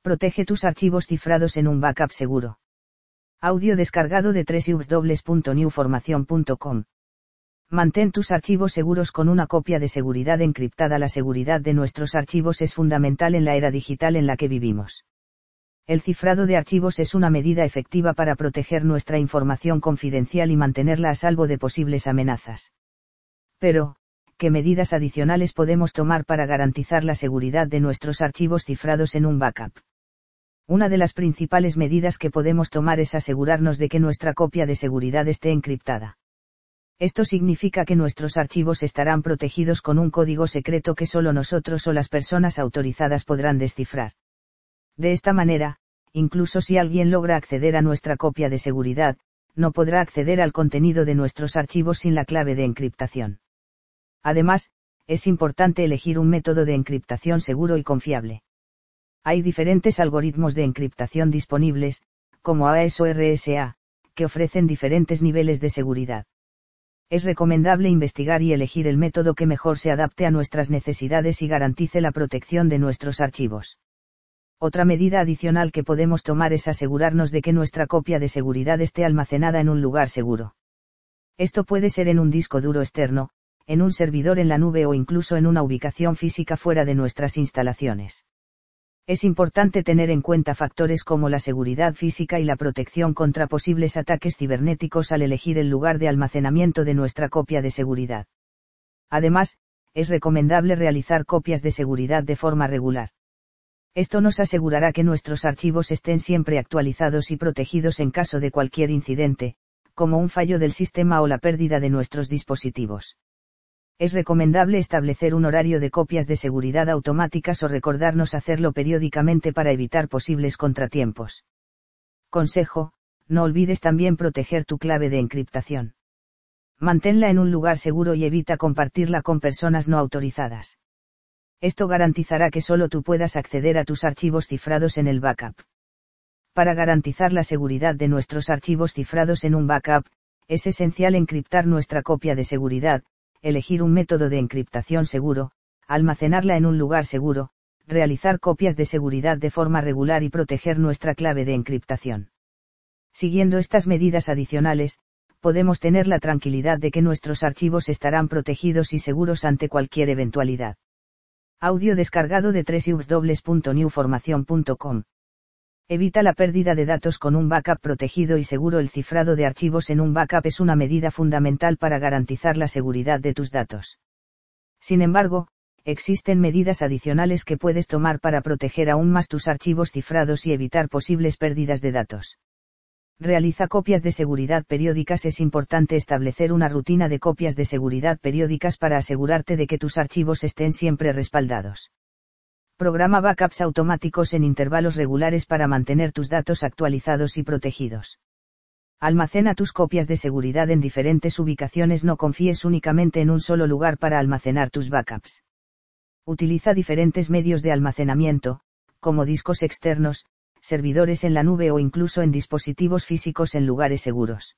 Protege tus archivos cifrados en un backup seguro. Audio descargado de www.newformacion.com. Mantén tus archivos seguros con una copia de seguridad encriptada. La seguridad de nuestros archivos es fundamental en la era digital en la que vivimos. El cifrado de archivos es una medida efectiva para proteger nuestra información confidencial y mantenerla a salvo de posibles amenazas. Pero, ¿qué medidas adicionales podemos tomar para garantizar la seguridad de nuestros archivos cifrados en un backup? Una de las principales medidas que podemos tomar es asegurarnos de que nuestra copia de seguridad esté encriptada. Esto significa que nuestros archivos estarán protegidos con un código secreto que solo nosotros o las personas autorizadas podrán descifrar. De esta manera, incluso si alguien logra acceder a nuestra copia de seguridad, no podrá acceder al contenido de nuestros archivos sin la clave de encriptación. Además, es importante elegir un método de encriptación seguro y confiable. Hay diferentes algoritmos de encriptación disponibles, como AES o RSA, que ofrecen diferentes niveles de seguridad. Es recomendable investigar y elegir el método que mejor se adapte a nuestras necesidades y garantice la protección de nuestros archivos. Otra medida adicional que podemos tomar es asegurarnos de que nuestra copia de seguridad esté almacenada en un lugar seguro. Esto puede ser en un disco duro externo, en un servidor en la nube o incluso en una ubicación física fuera de nuestras instalaciones. Es importante tener en cuenta factores como la seguridad física y la protección contra posibles ataques cibernéticos al elegir el lugar de almacenamiento de nuestra copia de seguridad. Además, es recomendable realizar copias de seguridad de forma regular. Esto nos asegurará que nuestros archivos estén siempre actualizados y protegidos en caso de cualquier incidente, como un fallo del sistema o la pérdida de nuestros dispositivos. Es recomendable establecer un horario de copias de seguridad automáticas o recordarnos hacerlo periódicamente para evitar posibles contratiempos. Consejo: no olvides también proteger tu clave de encriptación. Manténla en un lugar seguro y evita compartirla con personas no autorizadas. Esto garantizará que solo tú puedas acceder a tus archivos cifrados en el backup. Para garantizar la seguridad de nuestros archivos cifrados en un backup, es esencial encriptar nuestra copia de seguridad, elegir un método de encriptación seguro, almacenarla en un lugar seguro, realizar copias de seguridad de forma regular y proteger nuestra clave de encriptación. Siguiendo estas medidas adicionales, podemos tener la tranquilidad de que nuestros archivos estarán protegidos y seguros ante cualquier eventualidad. Audio descargado de www.newformacion.com. Evita la pérdida de datos con un backup protegido y seguro. El cifrado de archivos en un backup es una medida fundamental para garantizar la seguridad de tus datos. Sin embargo, existen medidas adicionales que puedes tomar para proteger aún más tus archivos cifrados y evitar posibles pérdidas de datos. Realiza copias de seguridad periódicas. Es importante establecer una rutina de copias de seguridad periódicas para asegurarte de que tus archivos estén siempre respaldados. Programa backups automáticos en intervalos regulares para mantener tus datos actualizados y protegidos. Almacena tus copias de seguridad en diferentes ubicaciones. No confíes únicamente en un solo lugar para almacenar tus backups. Utiliza diferentes medios de almacenamiento, como discos externos, servidores en la nube o incluso en dispositivos físicos en lugares seguros.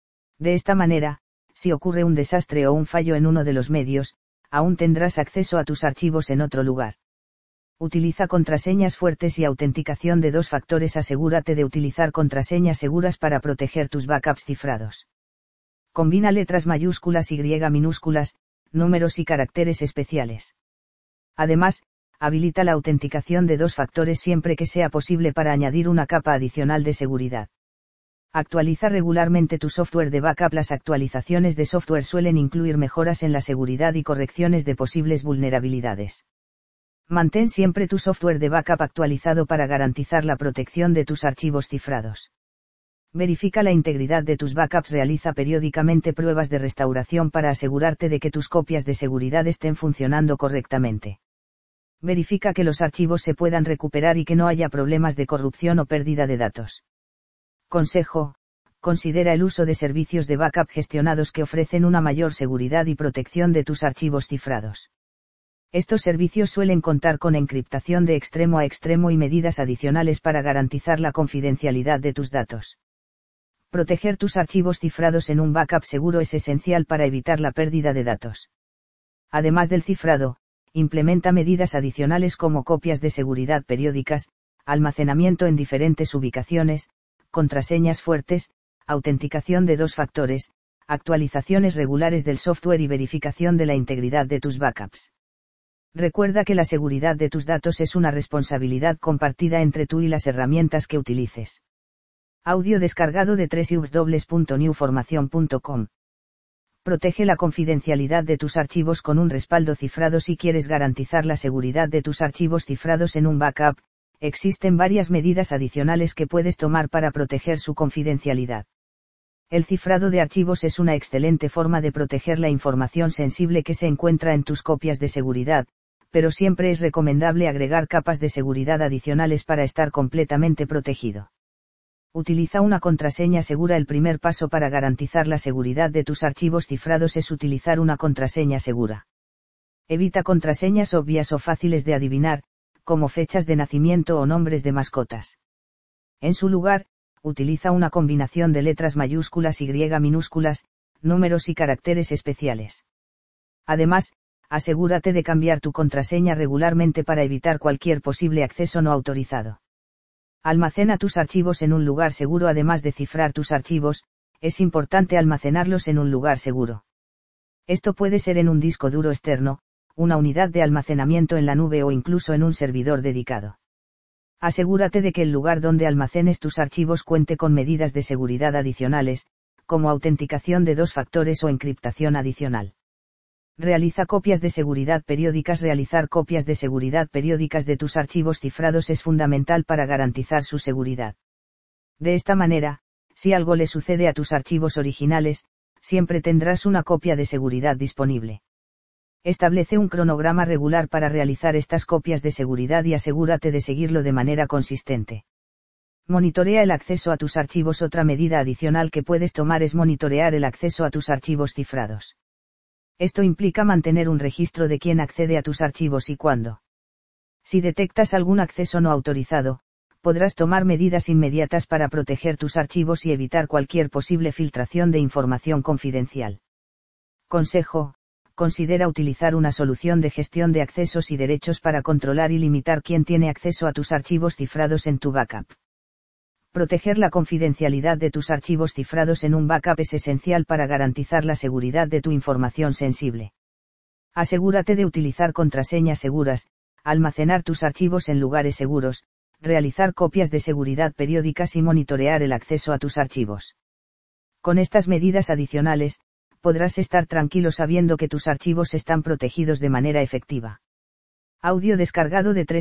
De esta manera, si ocurre un desastre o un fallo en uno de los medios, aún tendrás acceso a tus archivos en otro lugar. Utiliza contraseñas fuertes y autenticación de 2 factores. Asegúrate de utilizar contraseñas seguras para proteger tus backups cifrados. Combina letras mayúsculas, Y minúsculas, números y caracteres especiales. Además, habilita la autenticación de 2 factores siempre que sea posible para añadir una capa adicional de seguridad. Actualiza regularmente tu software de backup. Las actualizaciones de software suelen incluir mejoras en la seguridad y correcciones de posibles vulnerabilidades. Mantén siempre tu software de backup actualizado para garantizar la protección de tus archivos cifrados. Verifica la integridad de tus backups. Realiza periódicamente pruebas de restauración para asegurarte de que tus copias de seguridad estén funcionando correctamente. Verifica que los archivos se puedan recuperar y que no haya problemas de corrupción o pérdida de datos. Consejo: considera el uso de servicios de backup gestionados que ofrecen una mayor seguridad y protección de tus archivos cifrados. Estos servicios suelen contar con encriptación de extremo a extremo y medidas adicionales para garantizar la confidencialidad de tus datos. Proteger tus archivos cifrados en un backup seguro es esencial para evitar la pérdida de datos. Además del cifrado, implementa medidas adicionales como copias de seguridad periódicas, almacenamiento en diferentes ubicaciones, contraseñas fuertes, autenticación de 2 factores, actualizaciones regulares del software y verificación de la integridad de tus backups. Recuerda que la seguridad de tus datos es una responsabilidad compartida entre tú y las herramientas que utilices. Audio descargado de www.newformacion.com. Protege la confidencialidad de tus archivos con un respaldo cifrado. Si quieres garantizar la seguridad de tus archivos cifrados en un backup, existen varias medidas adicionales que puedes tomar para proteger su confidencialidad. El cifrado de archivos es una excelente forma de proteger la información sensible que se encuentra en tus copias de seguridad, pero siempre es recomendable agregar capas de seguridad adicionales para estar completamente protegido. Utiliza una contraseña segura. El primer paso para garantizar la seguridad de tus archivos cifrados es utilizar una contraseña segura. Evita contraseñas obvias o fáciles de adivinar, como fechas de nacimiento o nombres de mascotas. En su lugar, utiliza una combinación de letras mayúsculas y minúsculas, números y caracteres especiales. Además, asegúrate de cambiar tu contraseña regularmente para evitar cualquier posible acceso no autorizado. Almacena tus archivos en un lugar seguro. Además de cifrar tus archivos, es importante almacenarlos en un lugar seguro. Esto puede ser en un disco duro externo, una unidad de almacenamiento en la nube o incluso en un servidor dedicado. Asegúrate de que el lugar donde almacenes tus archivos cuente con medidas de seguridad adicionales, como autenticación de 2 factores o encriptación adicional. Realiza copias de seguridad periódicas. Realizar copias de seguridad periódicas de tus archivos cifrados es fundamental para garantizar su seguridad. De esta manera, si algo le sucede a tus archivos originales, siempre tendrás una copia de seguridad disponible. Establece un cronograma regular para realizar estas copias de seguridad y asegúrate de seguirlo de manera consistente. Monitorea el acceso a tus archivos. Otra medida adicional que puedes tomar es monitorear el acceso a tus archivos cifrados. Esto implica mantener un registro de quién accede a tus archivos y cuándo. Si detectas algún acceso no autorizado, podrás tomar medidas inmediatas para proteger tus archivos y evitar cualquier posible filtración de información confidencial. Consejo: considera utilizar una solución de gestión de accesos y derechos para controlar y limitar quién tiene acceso a tus archivos cifrados en tu backup. Proteger la confidencialidad de tus archivos cifrados en un backup es esencial para garantizar la seguridad de tu información sensible. Asegúrate de utilizar contraseñas seguras, almacenar tus archivos en lugares seguros, realizar copias de seguridad periódicas y monitorear el acceso a tus archivos. Con estas medidas adicionales, podrás estar tranquilo sabiendo que tus archivos están protegidos de manera efectiva. Audio descargado de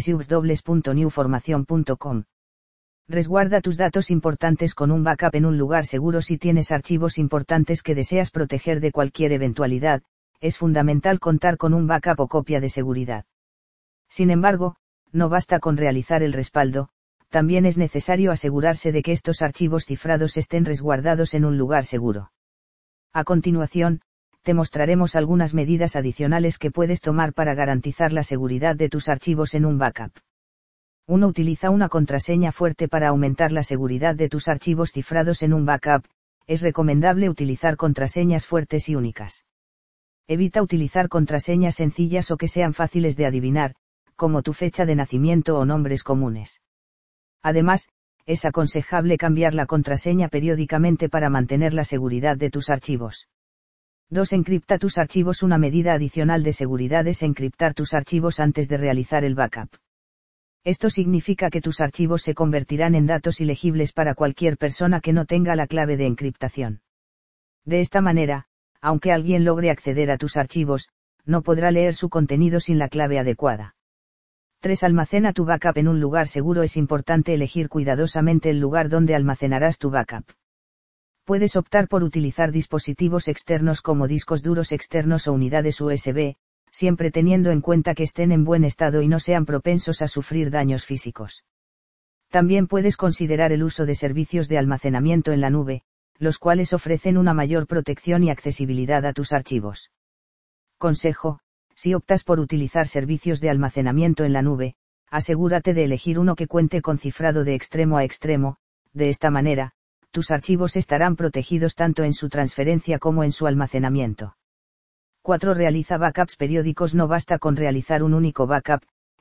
www.newformacion.com. Resguarda tus datos importantes con un backup en un lugar seguro. Si tienes archivos importantes que deseas proteger de cualquier eventualidad, es fundamental contar con un backup o copia de seguridad. Sin embargo, no basta con realizar el respaldo, también es necesario asegurarse de que estos archivos cifrados estén resguardados en un lugar seguro. A continuación, te mostraremos algunas medidas adicionales que puedes tomar para garantizar la seguridad de tus archivos en un backup. 1. Utiliza una contraseña fuerte para aumentar la seguridad de tus archivos cifrados en un backup. Es recomendable utilizar contraseñas fuertes y únicas. Evita utilizar contraseñas sencillas o que sean fáciles de adivinar, como tu fecha de nacimiento o nombres comunes. Además, es aconsejable cambiar la contraseña periódicamente para mantener la seguridad de tus archivos. 2. Encripta tus archivos. Una medida adicional de seguridad es encriptar tus archivos antes de realizar el backup. Esto significa que tus archivos se convertirán en datos ilegibles para cualquier persona que no tenga la clave de encriptación. De esta manera, aunque alguien logre acceder a tus archivos, no podrá leer su contenido sin la clave adecuada. 3. Almacena tu backup en un lugar seguro. Es importante elegir cuidadosamente el lugar donde almacenarás tu backup. Puedes optar por utilizar dispositivos externos como discos duros externos o unidades USB, siempre teniendo en cuenta que estén en buen estado y no sean propensos a sufrir daños físicos. También puedes considerar el uso de servicios de almacenamiento en la nube, los cuales ofrecen una mayor protección y accesibilidad a tus archivos. Consejo: si optas por utilizar servicios de almacenamiento en la nube, asegúrate de elegir uno que cuente con cifrado de extremo a extremo. De esta manera, tus archivos estarán protegidos tanto en su transferencia como en su almacenamiento. 4. Realiza backups periódicos. No basta con realizar un único backup,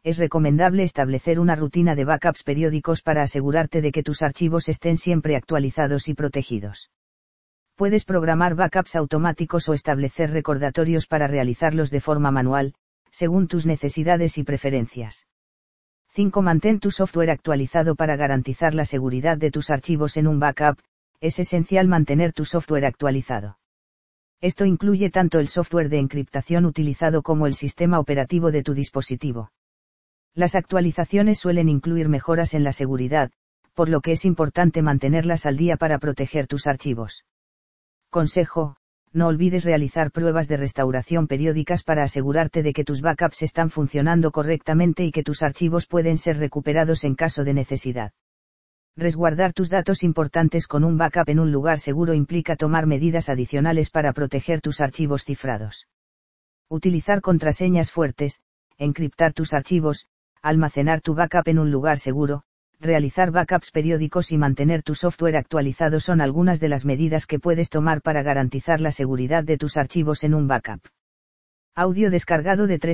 es recomendable establecer una rutina de backups periódicos para asegurarte de que tus archivos estén siempre actualizados y protegidos. Puedes programar backups automáticos o establecer recordatorios para realizarlos de forma manual, según tus necesidades y preferencias. 5. Mantén tu software actualizado para garantizar la seguridad de tus archivos en un backup. Es esencial mantener tu software actualizado. Esto incluye tanto el software de encriptación utilizado como el sistema operativo de tu dispositivo. Las actualizaciones suelen incluir mejoras en la seguridad, por lo que es importante mantenerlas al día para proteger tus archivos. Consejo: no olvides realizar pruebas de restauración periódicas para asegurarte de que tus backups están funcionando correctamente y que tus archivos pueden ser recuperados en caso de necesidad. Resguardar tus datos importantes con un backup en un lugar seguro implica tomar medidas adicionales para proteger tus archivos cifrados. Utilizar contraseñas fuertes, encriptar tus archivos, almacenar tu backup en un lugar seguro, realizar backups periódicos y mantener tu software actualizado son algunas de las medidas que puedes tomar para garantizar la seguridad de tus archivos en un backup. Audio descargado de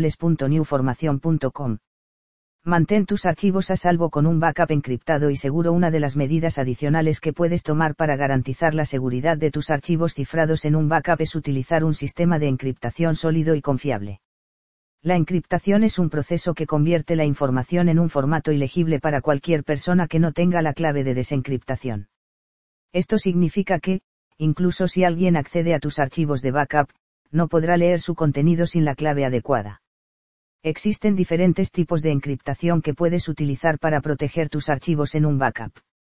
www.newformacion.com. Mantén tus archivos a salvo con un backup encriptado y seguro. Una de las medidas adicionales que puedes tomar para garantizar la seguridad de tus archivos cifrados en un backup es utilizar un sistema de encriptación sólido y confiable. La encriptación es un proceso que convierte la información en un formato ilegible para cualquier persona que no tenga la clave de desencriptación. Esto significa que, incluso si alguien accede a tus archivos de backup, no podrá leer su contenido sin la clave adecuada. Existen diferentes tipos de encriptación que puedes utilizar para proteger tus archivos en un backup.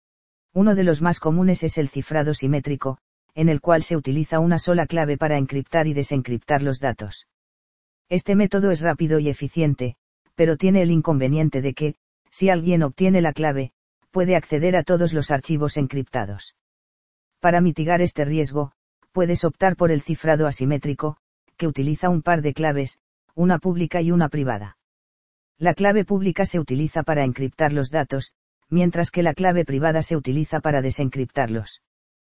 Uno de los más comunes es el cifrado simétrico, en el cual se utiliza una sola clave para encriptar y desencriptar los datos. Este método es rápido y eficiente, pero tiene el inconveniente de que, si alguien obtiene la clave, puede acceder a todos los archivos encriptados. Para mitigar este riesgo, puedes optar por el cifrado asimétrico, que utiliza un par de claves, una pública y una privada. La clave pública se utiliza para encriptar los datos, mientras que la clave privada se utiliza para desencriptarlos.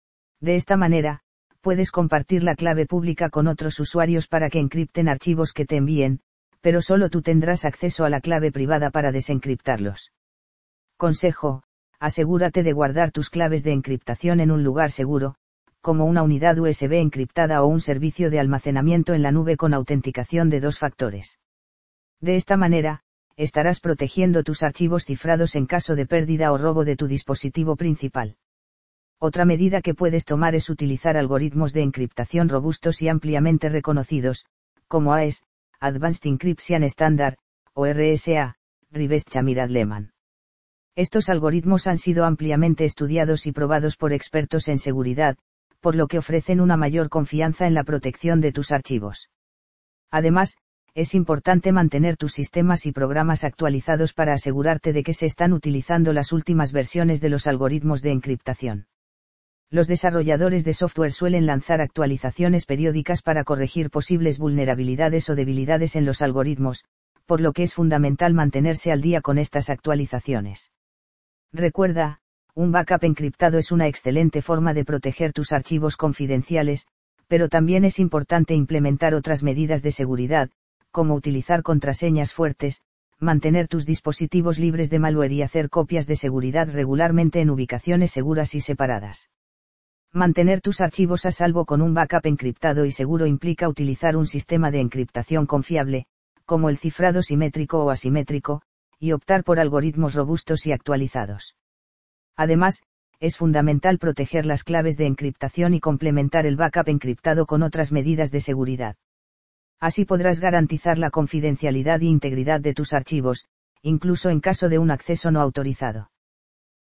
De esta manera, puedes compartir la clave pública con otros usuarios para que encripten archivos que te envíen, pero solo tú tendrás acceso a la clave privada para desencriptarlos. Consejo: asegúrate de guardar tus claves de encriptación en un lugar seguro, como una unidad USB encriptada o un servicio de almacenamiento en la nube con autenticación de 2 factores. De esta manera, estarás protegiendo tus archivos cifrados en caso de pérdida o robo de tu dispositivo principal. Otra medida que puedes tomar es utilizar algoritmos de encriptación robustos y ampliamente reconocidos, como AES, Advanced Encryption Standard, o RSA, Reverse Shared Lemon. Estos algoritmos han sido ampliamente estudiados y probados por expertos en seguridad, por lo que ofrecen una mayor confianza en la protección de tus archivos. Además, es importante mantener tus sistemas y programas actualizados para asegurarte de que se están utilizando las últimas versiones de los algoritmos de encriptación. Los desarrolladores de software suelen lanzar actualizaciones periódicas para corregir posibles vulnerabilidades o debilidades en los algoritmos, por lo que es fundamental mantenerse al día con estas actualizaciones. Recuerda, un backup encriptado es una excelente forma de proteger tus archivos confidenciales, pero también es importante implementar otras medidas de seguridad, como utilizar contraseñas fuertes, mantener tus dispositivos libres de malware y hacer copias de seguridad regularmente en ubicaciones seguras y separadas. Mantener tus archivos a salvo con un backup encriptado y seguro implica utilizar un sistema de encriptación confiable, como el cifrado simétrico o asimétrico, y optar por algoritmos robustos y actualizados. Además, es fundamental proteger las claves de encriptación y complementar el backup encriptado con otras medidas de seguridad. Así podrás garantizar la confidencialidad e integridad de tus archivos, incluso en caso de un acceso no autorizado.